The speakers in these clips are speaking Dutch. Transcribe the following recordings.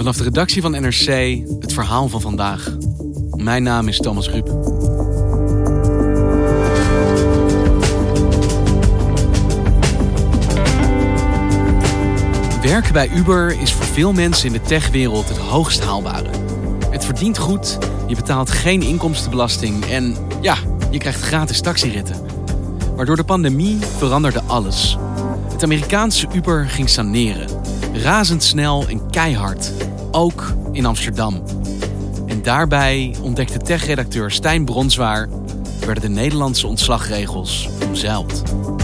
Vanaf de redactie van NRC het verhaal van vandaag. Mijn naam is Thomas Ruip. Werken bij Uber is voor veel mensen in de techwereld het hoogst haalbare. Het verdient goed, je betaalt geen inkomstenbelasting en ja, je krijgt gratis taxiritten. Maar door de pandemie veranderde alles. Het Amerikaanse Uber ging saneren. Razendsnel en keihard. Ook in Amsterdam. En daarbij ontdekte tech-redacteur Stijn Bronswaer werden de Nederlandse ontslagregels omzeild.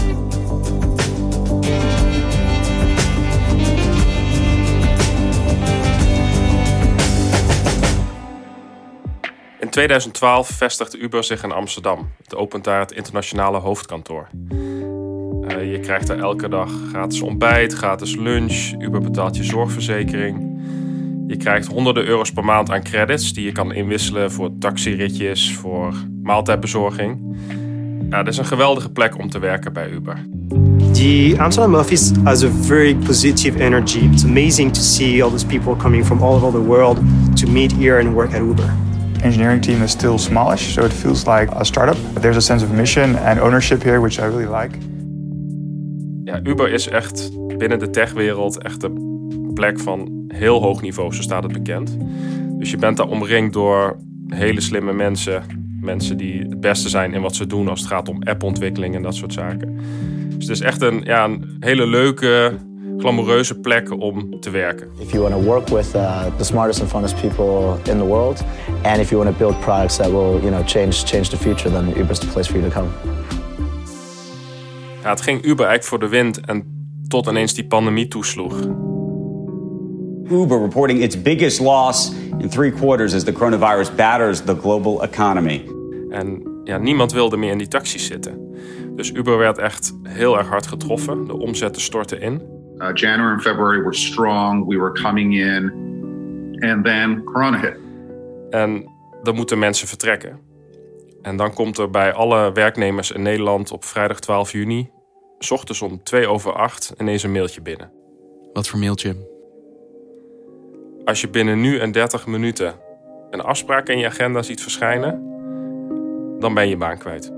In 2012 vestigde Uber zich in Amsterdam. Het opent daar het internationale hoofdkantoor. Je krijgt er elke dag gratis ontbijt, gratis lunch. Uber betaalt je zorgverzekering. Je krijgt honderden euro's per maand aan credits die je kan inwisselen voor taxiritjes, voor maaltijdbezorging. Ja, het is een geweldige plek om te werken bij Uber. The Amsterdam office has a very positive energy. It's amazing to see all these people coming from all over the world to meet here and work at Uber. Engineering team is still smallish, so it feels like a startup. There's a sense of mission and ownership here, which I really like. Ja, Uber is echt binnen de techwereld echt een plek van heel hoog niveau, zo staat het bekend. Dus je bent daar omringd door hele slimme mensen. Mensen die het beste zijn in wat ze doen als het gaat om appontwikkeling en dat soort zaken. Dus het is echt een hele leuke, glamoureuze plek om te werken. If you want to work with the smartest and funnest people in the world, and if you want to build products that will, change the future, then Uber's the place for you to come. Ja, het ging Uber eigenlijk voor de wind en tot ineens die pandemie toesloeg. Uber reporting its biggest loss in 3 quarters as the coronavirus batters the global economy. En ja, niemand wilde meer in die taxis zitten. Dus Uber werd echt heel erg hard getroffen. De omzetten stortten in. January and February were strong. We were coming in. And then corona hit. En dan moeten mensen vertrekken. En dan komt er bij alle werknemers in Nederland op vrijdag 12 juni... 's ochtends om 7:02 ineens een mailtje binnen. Wat voor mailtje? Als je binnen nu en 30 minuten een afspraak in je agenda ziet verschijnen, dan ben je je baan kwijt.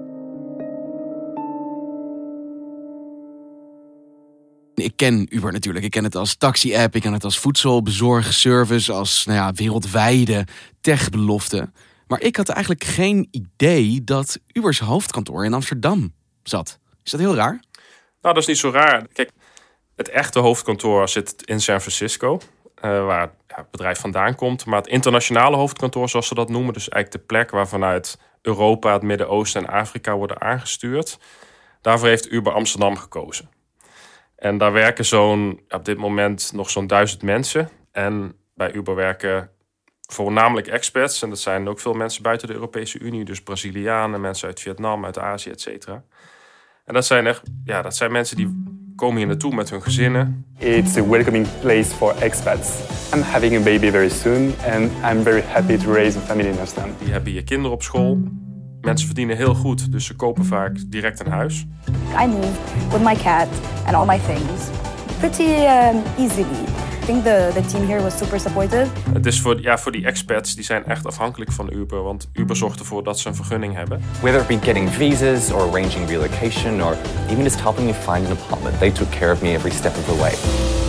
Ik ken Uber natuurlijk. Ik ken het als taxi-app, ik ken het als voedselbezorgservice, als wereldwijde techbelofte. Maar ik had eigenlijk geen idee dat Ubers hoofdkantoor in Amsterdam zat. Is dat heel raar? Nou, dat is niet zo raar. Kijk, het echte hoofdkantoor zit in San Francisco, waar het bedrijf vandaan komt. Maar het internationale hoofdkantoor, zoals ze dat noemen, dus eigenlijk de plek waar vanuit Europa, het Midden-Oosten en Afrika worden aangestuurd. Daarvoor heeft Uber Amsterdam gekozen. En daar werken op dit moment nog zo'n 1000 mensen. En bij Uber werken voornamelijk expats. En dat zijn ook veel mensen buiten de Europese Unie. Dus Brazilianen, mensen uit Vietnam, uit Azië, et cetera. En dat zijn mensen die komen hier naartoe met hun gezinnen. It's a welcoming place for expats. I'm having a baby very soon and I'm very happy to raise a family in Amsterdam. Die hebben hier kinderen op school. Mensen verdienen heel goed, dus ze kopen vaak direct een huis. I moved with my cat and all my things pretty easily. I think the team here was super supportive. Het is voor die expats, die zijn echt afhankelijk van Uber, want Uber zorgt ervoor dat ze een vergunning hebben. Whether it be getting visas or arranging relocation or even just helping me find an apartment, they took care of me every step of the way.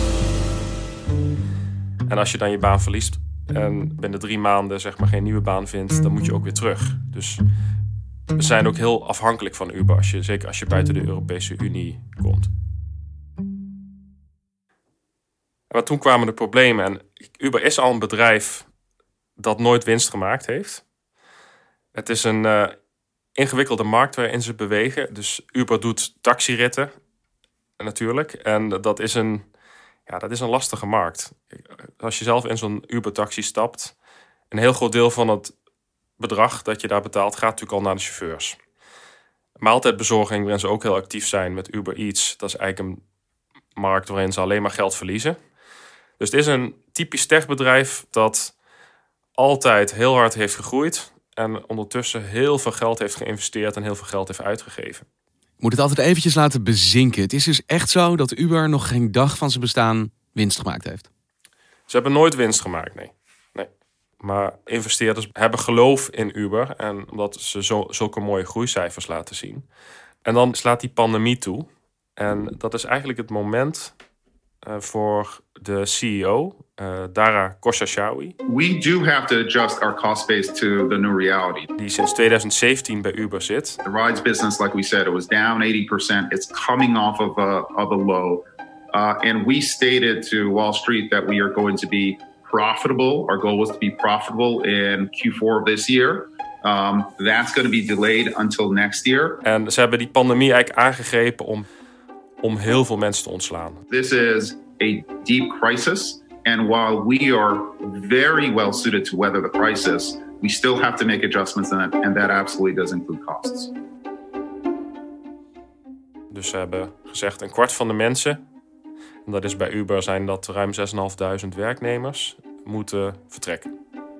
En als je dan je baan verliest en binnen 3 maanden geen nieuwe baan vindt, dan moet je ook weer terug. Dus we zijn ook heel afhankelijk van Uber, zeker als je buiten de Europese Unie komt. Maar toen kwamen de problemen. En Uber is al een bedrijf dat nooit winst gemaakt heeft. Het is een ingewikkelde markt waarin ze bewegen. Dus Uber doet taxiritten natuurlijk. En dat is een lastige markt. Als je zelf in zo'n Uber-taxi stapt, een heel groot deel van het bedrag dat je daar betaalt gaat natuurlijk al naar de chauffeurs. Maaltijdbezorging, waarin ze ook heel actief zijn met Uber Eats, dat is eigenlijk een markt waarin ze alleen maar geld verliezen. Dus het is een typisch techbedrijf dat altijd heel hard heeft gegroeid en ondertussen heel veel geld heeft geïnvesteerd en heel veel geld heeft uitgegeven. Ik moet het altijd eventjes laten bezinken. Het is dus echt zo dat Uber nog geen dag van zijn bestaan winst gemaakt heeft. Ze hebben nooit winst gemaakt, nee. Maar investeerders hebben geloof in Uber. En omdat ze zulke mooie groeicijfers laten zien. En dan slaat die pandemie toe. En dat is eigenlijk het moment voor de CEO, Dara Khosrowshahi. We do have to adjust our cost base to the new reality. Die sinds 2017 bij Uber zit. The rides business, like we said, it was down 80%. It's coming off of a low. And we stated to Wall Street that we are going to be profitable. Our goal was to be profitable in Q4 of this year. That's going to be delayed until next year. En ze hebben die pandemie eigenlijk aangegrepen om heel veel mensen te ontslaan. This is a deep crisis. And while we are very well suited to weather the crisis, we still have to make adjustments in it. And that absolutely does include costs. Dus ze hebben gezegd 1/4 van de mensen, en dat is bij Uber zijn dat ruim 6.500 werknemers, moeten vertrekken.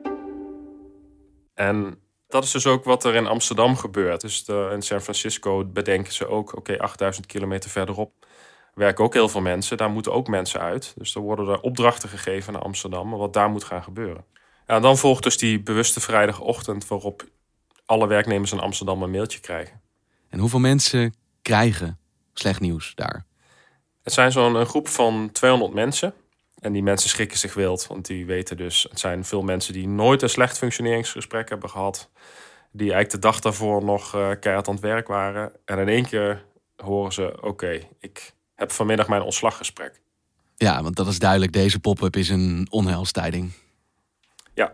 En dat is dus ook wat er in Amsterdam gebeurt. Dus in San Francisco bedenken ze ook, 8.000 kilometer verderop werken ook heel veel mensen. Daar moeten ook mensen uit. Dus er worden er opdrachten gegeven naar Amsterdam, wat daar moet gaan gebeuren. Ja, en dan volgt dus die bewuste vrijdagochtend waarop alle werknemers in Amsterdam een mailtje krijgen. En hoeveel mensen krijgen slecht nieuws daar? Het zijn zo'n groep van 200 mensen. En die mensen schrikken zich wild. Want die weten dus, het zijn veel mensen die nooit een slecht functioneringsgesprek hebben gehad. Die eigenlijk de dag daarvoor nog keihard aan het werk waren. En in één keer horen ze, ik heb vanmiddag mijn ontslaggesprek. Ja, want dat is duidelijk. Deze pop-up is een onheilstijding. Ja.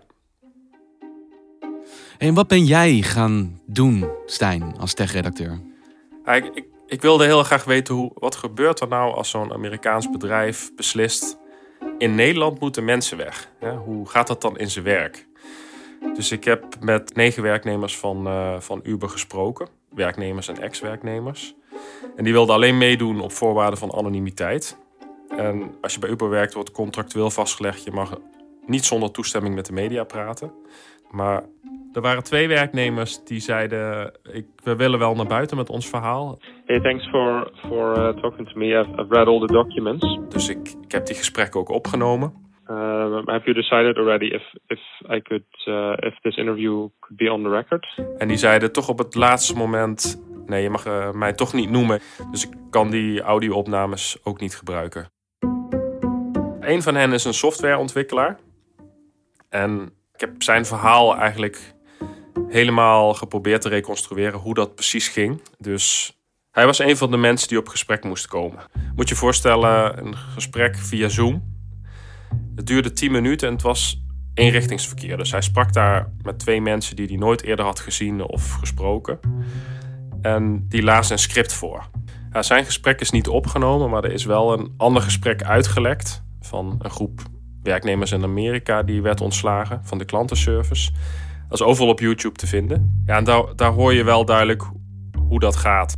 En wat ben jij gaan doen, Stijn, als tech-redacteur? Ik wilde heel graag weten wat gebeurt er nou als zo'n Amerikaans bedrijf beslist, in Nederland moeten mensen weg. Ja, hoe gaat dat dan in zijn werk? Dus ik heb met 9 werknemers van Uber gesproken. Werknemers en ex-werknemers. En die wilden alleen meedoen op voorwaarden van anonimiteit. En als je bij Uber werkt, wordt contractueel vastgelegd, je mag niet zonder toestemming met de media praten. Maar er waren 2 werknemers die zeiden, we willen wel naar buiten met ons verhaal. Hey, thanks for talking to me. I've read all the documents. Dus ik heb die gesprekken ook opgenomen. Have you decided already if this interview could be on the record? En die zeiden toch op het laatste moment, nee, je mag mij toch niet noemen. Dus ik kan die audio-opnames ook niet gebruiken. Een van hen is een softwareontwikkelaar. En ik heb zijn verhaal eigenlijk helemaal geprobeerd te reconstrueren hoe dat precies ging. Dus hij was een van de mensen die op gesprek moest komen. Moet je je voorstellen, een gesprek via Zoom. Het duurde 10 minuten en het was eenrichtingsverkeer. Dus hij sprak daar met 2 mensen die hij nooit eerder had gezien of gesproken. En die lazen een script voor. Ja, zijn gesprek is niet opgenomen, maar er is wel een ander gesprek uitgelekt van een groep werknemers in Amerika die werd ontslagen van de klantenservice. Dat is overal op YouTube te vinden. Ja, en daar hoor je wel duidelijk hoe dat gaat.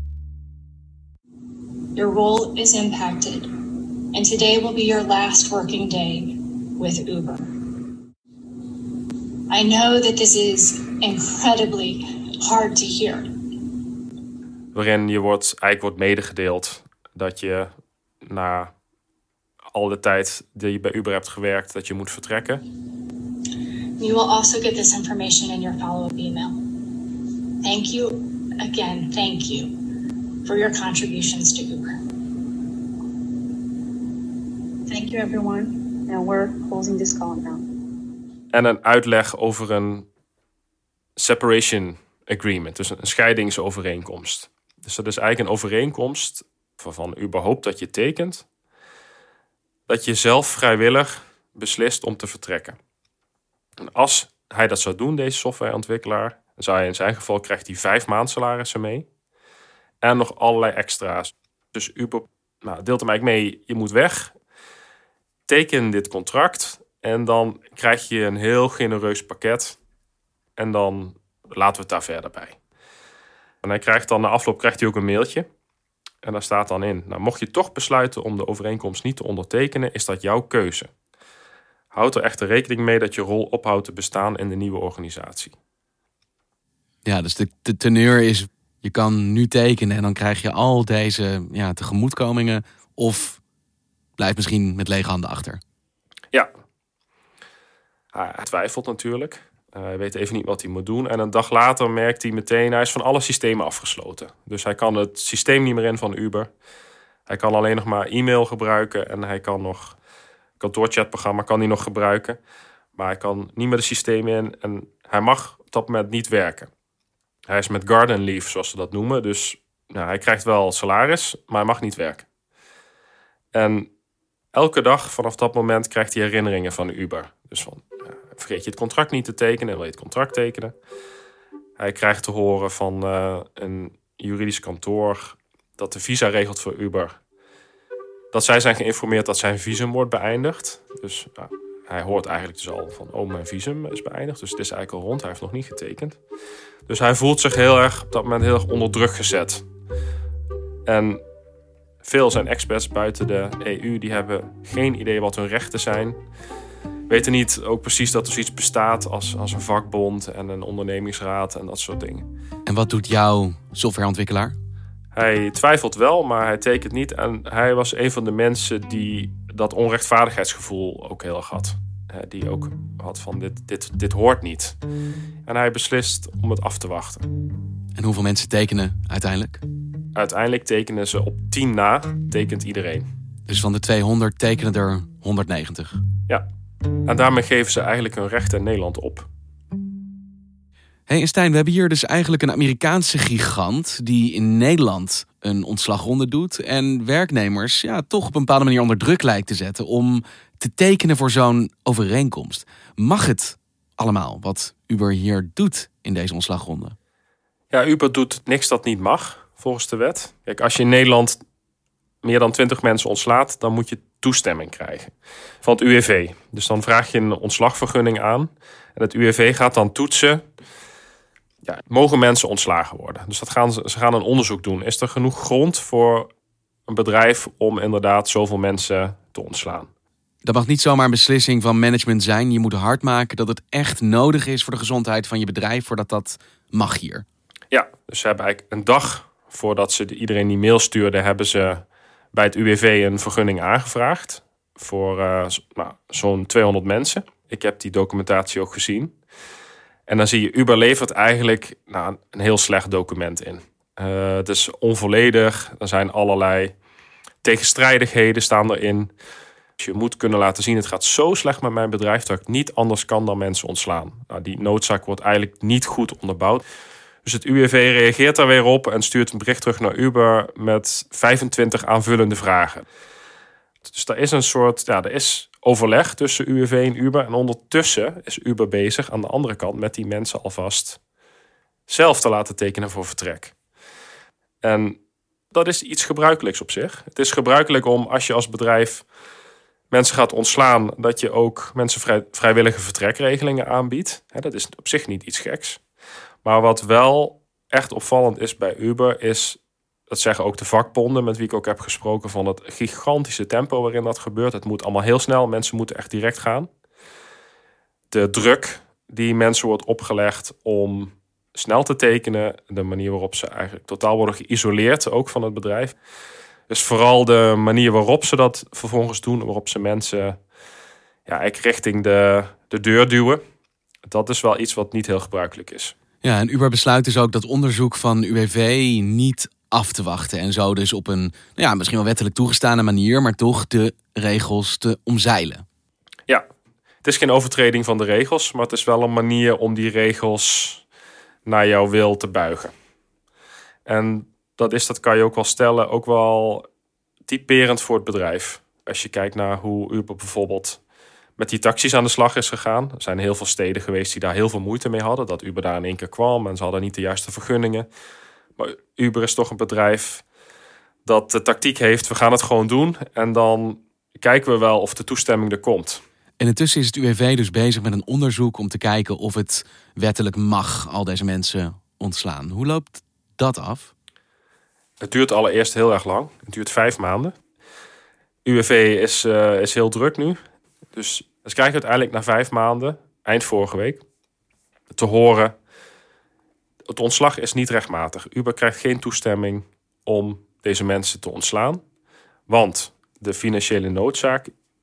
Your role is impacted, and today will be your last working day with Uber. I know that this is incredibly hard to hear. Waarin je wordt medegedeeld dat je na al de tijd die je bij Uber hebt gewerkt, dat je moet vertrekken. You will also get this information in your follow-up email. Thank you for your contributions to Uber. Thank you, everyone. And we're closing this call now. En een uitleg over een separation agreement, dus een scheidingsovereenkomst. Dus dat is eigenlijk een overeenkomst waarvan Uber hoopt dat je tekent, dat je zelf vrijwillig beslist om te vertrekken. En als hij dat zou doen, deze softwareontwikkelaar, dan zou hij in zijn geval krijgt hij 5 maandsalarissen mee en nog allerlei extra's. Dus Uber deelt hem eigenlijk mee, je moet weg, teken dit contract en dan krijg je een heel genereus pakket en dan laten we het daar verder bij. En hij krijgt dan na afloop ook een mailtje. En daar staat dan in, mocht je toch besluiten om de overeenkomst niet te ondertekenen, is dat jouw keuze. Houd er echter rekening mee dat je rol ophoudt te bestaan in de nieuwe organisatie. Ja, dus de teneur is, je kan nu tekenen en dan krijg je al deze tegemoetkomingen. Of blijf misschien met lege handen achter. Ja, Hij twijfelt natuurlijk. Hij weet even niet wat hij moet doen. En een dag later merkt hij meteen, hij is van alle systemen afgesloten. Dus hij kan het systeem niet meer in van Uber. Hij kan alleen nog maar e-mail gebruiken en hij kan nog kantoorchatprogramma kan hij nog gebruiken. Maar hij kan niet meer de systemen in en hij mag op dat moment niet werken. Hij is met garden leave, zoals ze dat noemen. Dus hij krijgt wel salaris, maar hij mag niet werken. En elke dag vanaf dat moment krijgt hij herinneringen van Uber. Dus van, vergeet je het contract niet te tekenen, wil je het contract tekenen. Hij krijgt te horen van een juridisch kantoor dat de visa regelt voor Uber. Dat zij zijn geïnformeerd dat zijn visum wordt beëindigd. Dus hij hoort eigenlijk dus al van, mijn visum is beëindigd. Dus het is eigenlijk al rond, hij heeft nog niet getekend. Dus hij voelt zich heel erg op dat moment heel erg onder druk gezet. En veel zijn expats buiten de EU, die hebben geen idee wat hun rechten zijn. Weten niet ook precies dat er zoiets bestaat als een vakbond en een ondernemingsraad en dat soort dingen. En wat doet jouw softwareontwikkelaar? Hij twijfelt wel, maar hij tekent niet. En hij was een van de mensen die dat onrechtvaardigheidsgevoel ook heel erg had. Die ook had van dit hoort niet. En hij beslist om het af te wachten. En hoeveel mensen tekenen uiteindelijk? Uiteindelijk tekenen ze op 10 na, tekent iedereen. Dus van de 200 tekenen er 190? Ja, en daarmee geven ze eigenlijk hun rechten in Nederland op. Hey Stijn, we hebben hier dus eigenlijk een Amerikaanse gigant die in Nederland een ontslagronde doet en werknemers toch op een bepaalde manier onder druk lijkt te zetten om te tekenen voor zo'n overeenkomst. Mag het allemaal wat Uber hier doet in deze ontslagronde? Ja, Uber doet niks dat niet mag, volgens de wet. Kijk, als je in Nederland meer dan 20 mensen ontslaat, dan moet je toestemming krijgen van het UWV. Dus dan vraag je een ontslagvergunning aan en het UWV gaat dan toetsen. Ja, mogen mensen ontslagen worden? Dus ze gaan een onderzoek doen. Is er genoeg grond voor een bedrijf om inderdaad zoveel mensen te ontslaan? Dat mag niet zomaar een beslissing van management zijn. Je moet hard maken dat het echt nodig is voor de gezondheid van je bedrijf voordat dat mag hier. Ja, dus ze hebben eigenlijk een dag voordat ze iedereen die mail stuurden, hebben ze bij het UWV een vergunning aangevraagd voor zo'n 200 mensen. Ik heb die documentatie ook gezien. En dan zie je, Uber levert eigenlijk een heel slecht document in. Het is onvolledig. Er zijn allerlei tegenstrijdigheden staan erin. Dus je moet kunnen laten zien, het gaat zo slecht met mijn bedrijf dat ik niet anders kan dan mensen ontslaan. Die noodzaak wordt eigenlijk niet goed onderbouwd. Dus het UWV reageert daar weer op en stuurt een bericht terug naar Uber met 25 aanvullende vragen. Dus er is een soort, er is overleg tussen UWV en Uber. En ondertussen is Uber bezig aan de andere kant met die mensen alvast zelf te laten tekenen voor vertrek. En dat is iets gebruikelijks op zich. Het is gebruikelijk om als je als bedrijf mensen gaat ontslaan, dat je ook mensen vrijwillige vertrekregelingen aanbiedt. Dat is op zich niet iets geks. Maar wat wel echt opvallend is bij Uber is, dat zeggen ook de vakbonden met wie ik ook heb gesproken, van het gigantische tempo waarin dat gebeurt. Het moet allemaal heel snel. Mensen moeten echt direct gaan. De druk die mensen wordt opgelegd om snel te tekenen. De manier waarop ze eigenlijk totaal worden geïsoleerd, ook van het bedrijf. Dus vooral de manier waarop ze dat vervolgens doen. Waarop ze mensen eigenlijk richting de deur duwen. Dat is wel iets wat niet heel gebruikelijk is. Ja, en Uber besluit dus ook dat onderzoek van UWV niet af te wachten. En zo dus op een misschien wel wettelijk toegestane manier, maar toch de regels te omzeilen. Ja, het is geen overtreding van de regels, maar het is wel een manier om die regels naar jouw wil te buigen. En dat kan je ook wel stellen, ook wel typerend voor het bedrijf. Als je kijkt naar hoe Uber bijvoorbeeld met die taxis aan de slag is gegaan. Er zijn heel veel steden geweest die daar heel veel moeite mee hadden. Dat Uber daar in één keer kwam en ze hadden niet de juiste vergunningen. Maar Uber is toch een bedrijf dat de tactiek heeft, we gaan het gewoon doen. En dan kijken we wel of de toestemming er komt. En intussen is het UWV dus bezig met een onderzoek om te kijken of het wettelijk mag al deze mensen ontslaan. Hoe loopt dat af? Het duurt allereerst heel erg lang. Het duurt 5 maanden. UWV is heel druk nu. Dus ze krijgen uiteindelijk na 5 maanden, eind vorige week, te horen, het ontslag is niet rechtmatig. Uber krijgt geen toestemming om deze mensen te ontslaan. Want de financiële noodzaak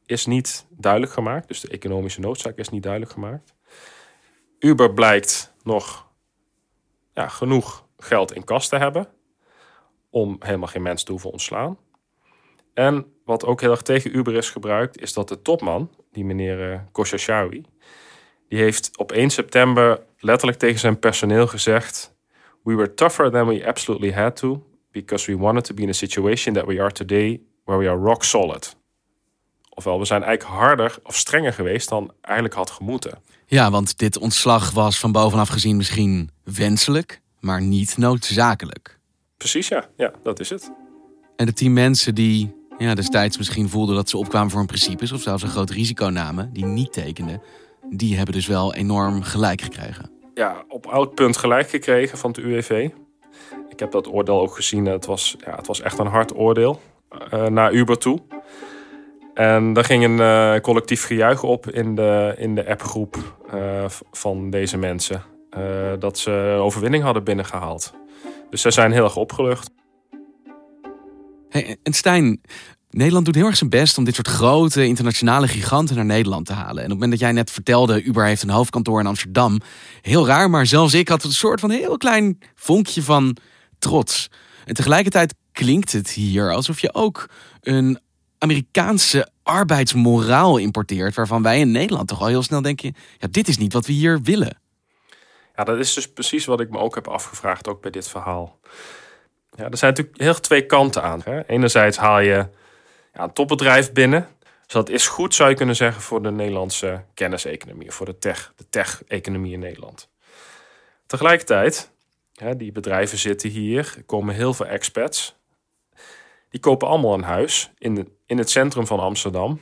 is niet duidelijk gemaakt. Dus de economische noodzaak is niet duidelijk gemaakt. Uber blijkt nog genoeg geld in kas te hebben om helemaal geen mensen te hoeven ontslaan. En wat ook heel erg tegen Uber is gebruikt, is dat de topman, die meneer Khoshachawi, die heeft op 1 september letterlijk tegen zijn personeel gezegd: "We were tougher than we absolutely had to, because we wanted to be in a situation that we are today, where we are rock solid." Ofwel, we zijn eigenlijk harder of strenger geweest dan eigenlijk had gemoeten. Ja, want dit ontslag was van bovenaf gezien misschien wenselijk, maar niet noodzakelijk. Precies, ja, dat is het. En de 10 mensen die destijds misschien voelden dat ze opkwamen voor hun principes of zelfs een groot risico namen, die niet tekenden, die hebben dus wel enorm gelijk gekregen. Ja, op elk punt gelijk gekregen van het UWV. Ik heb dat oordeel ook gezien. Het was echt een hard oordeel naar Uber toe. En daar ging een collectief gejuich op in de appgroep van deze mensen. Dat ze een overwinning hadden binnengehaald. Dus zij zijn heel erg opgelucht. Hey, en Stijn, Nederland doet heel erg zijn best om dit soort grote internationale giganten naar Nederland te halen. En op het moment dat jij net vertelde, Uber heeft een hoofdkantoor in Amsterdam. Heel raar, maar zelfs ik had een soort van heel klein vonkje van trots. En tegelijkertijd klinkt het hier alsof je ook een Amerikaanse arbeidsmoraal importeert, waarvan wij in Nederland toch al heel snel denken, ja, dit is niet wat we hier willen. Ja, dat is dus precies wat ik me ook heb afgevraagd, ook bij dit verhaal. Ja, er zijn natuurlijk heel 2 kanten aan. Hè. Enerzijds haal je een topbedrijf binnen. Dus dat is goed, zou je kunnen zeggen, voor de Nederlandse kenniseconomie, voor de tech-economie in Nederland. Tegelijkertijd, die bedrijven zitten hier, er komen heel veel expats. Die kopen allemaal een huis in het centrum van Amsterdam.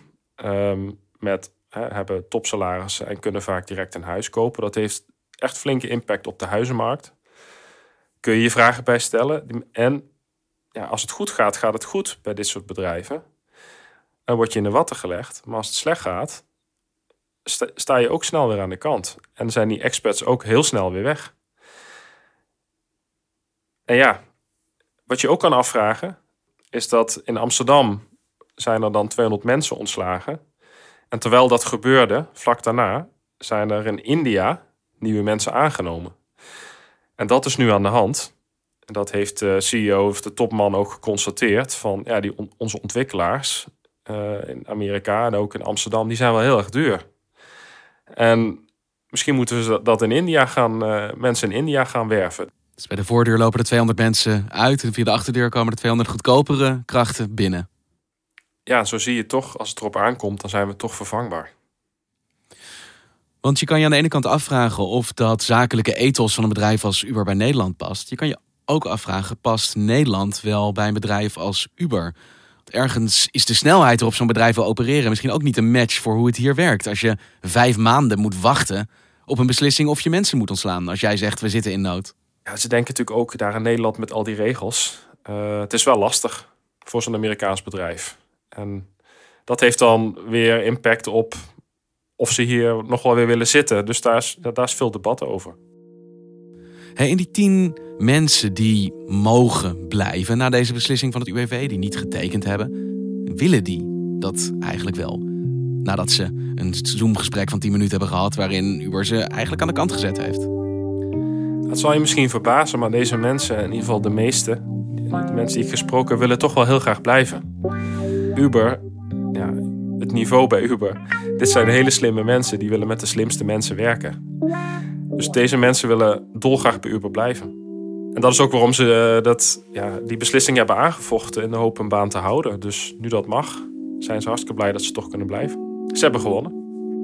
Hebben topsalarissen en kunnen vaak direct een huis kopen. Dat heeft echt flinke impact op de huizenmarkt. Kun je je vragen bij stellen. En als het goed gaat, gaat het goed bij dit soort bedrijven. Dan word je in de watten gelegd. Maar als het slecht gaat, sta je ook snel weer aan de kant. En zijn die expats ook heel snel weer weg. En wat je ook kan afvragen, is dat in Amsterdam zijn er dan 200 mensen ontslagen. En terwijl dat gebeurde, vlak daarna, zijn er in India nieuwe mensen aangenomen. En dat is nu aan de hand. En dat heeft de CEO of de topman ook geconstateerd. Van onze ontwikkelaars in Amerika en ook in Amsterdam, die zijn wel heel erg duur. En misschien moeten we dat in India mensen in India gaan werven. Dus bij de voordeur lopen er 200 mensen uit en via de achterdeur komen er 200 goedkopere krachten binnen. Ja, zo zie je toch, als het erop aankomt, dan zijn we toch vervangbaar. Want je kan je aan de ene kant afvragen of dat zakelijke ethos van een bedrijf als Uber bij Nederland past. Je kan je ook afvragen, past Nederland wel bij een bedrijf als Uber? Want ergens is de snelheid waarop zo'n bedrijf wil opereren misschien ook niet een match voor hoe het hier werkt. Als je 5 maanden moet wachten op een beslissing of je mensen moet ontslaan. Als jij zegt, we zitten in nood. Ja, ze denken natuurlijk ook daar in Nederland met al die regels. Het is wel lastig voor zo'n Amerikaans bedrijf. En dat heeft dan weer impact op of ze hier nog wel weer willen zitten. Dus daar is veel debat over. Hey, en die 10 mensen die mogen blijven na deze beslissing van het UWV, die niet getekend hebben, willen die dat eigenlijk wel? Nadat ze een Zoom-gesprek van 10 minuten hebben gehad waarin Uber ze eigenlijk aan de kant gezet heeft. Dat zal je misschien verbazen, maar deze mensen, in ieder geval de meeste, de mensen die ik gesproken heb, willen toch wel heel graag blijven. Uber, het niveau bij Uber, dit zijn hele slimme mensen, die willen met de slimste mensen werken. Dus deze mensen willen dolgraag bij Uber blijven. En dat is ook waarom ze die beslissing hebben aangevochten in de hoop een baan te houden. Dus nu dat mag, zijn ze hartstikke blij dat ze toch kunnen blijven. Ze hebben gewonnen.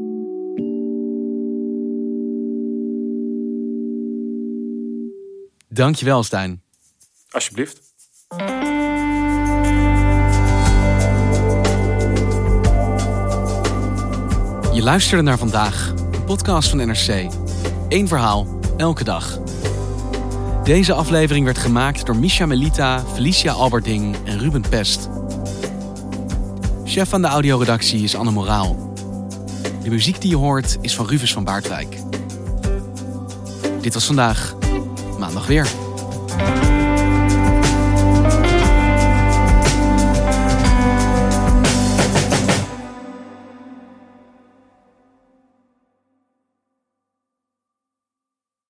Dankjewel, Stijn. Alsjeblieft. Je luisterde naar Vandaag, een podcast van NRC. 1 verhaal, elke dag. Deze aflevering werd gemaakt door Misha Melita, Felicia Alberding en Ruben Pest. Chef van de audioredactie is Anne Moraal. De muziek die je hoort is van Rufus van Baardwijk. Dit was Vandaag, maandag weer.